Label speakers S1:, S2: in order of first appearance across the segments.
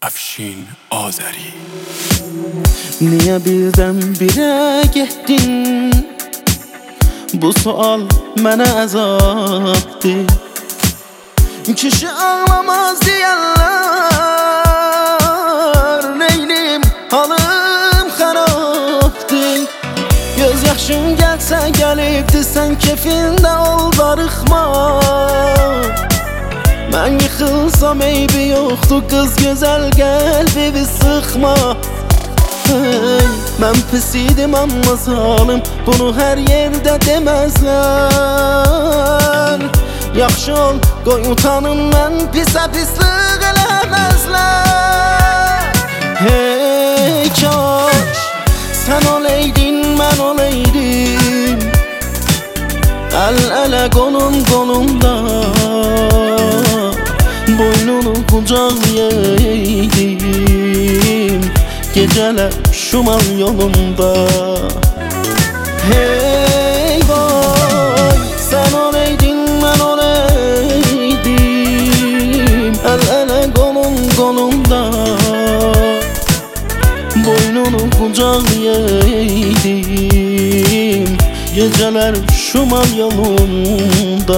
S1: Afşin Azeri.
S2: Niye birden-birə getdin? Bu sual mənə əzabdır. Kişi ağlamaz deyərlər, neylim halım xarabdır. Göz yaşım gəlsə gəlibdi, sən kefində ol darıxma. Mən yıxılsam eybi yoxdur, qız gözəl qəlbimi sıxma. Mən pis idim amma zalım, bunu hər yerdə deməzlər. Yaxşı ol, qoy utanım, mən pisə pislik eləməzlər. Hey kaş, sən oleydin, mən oleydim, əl-ələ qolum qolumda, boynunu qucaqlayaydım, gecələr şumal yolunda. Hey boy, sən oleydin, mən oleydim, əl-ələ qolum qolumda, boynunu qucaqlayaydım, gecələr şumal yolunda.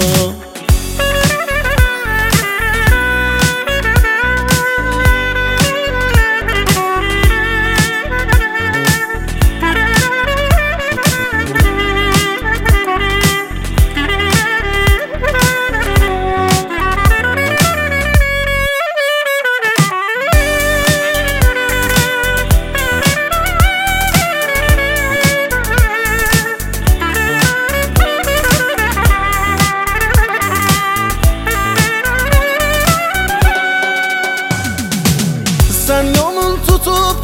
S2: Sən yolun tutub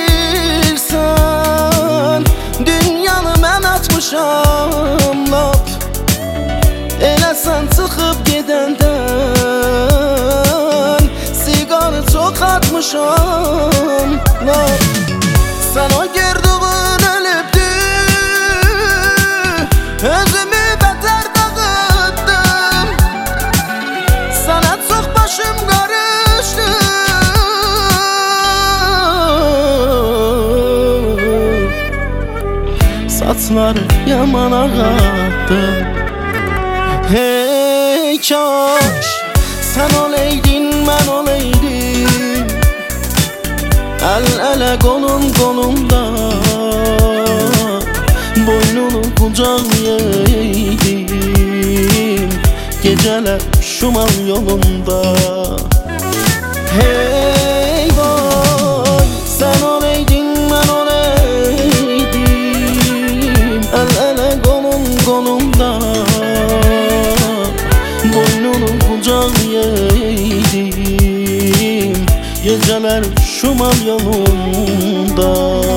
S2: gedirsən, dünyanı mən açmışam lap. Elə sən çıxıb gedəndən, siqarı çox atmışam lap. Sən o gördüğün ölübdür, özümü bətər dağıtdım. Sənə çox başım qarışdı, saçları yaman ağardı. Hey kaş, sən oleydin, mən oleydim, əl-ələ qolum qolumda, boynunu qucaqlayaydım, gecələr şumal yolunda. Hey boy, sən oleydin, mən oleydim, əl-ələ qolum qolumda, boynunu qucaqlayaydım, gecələr şumal yolunda.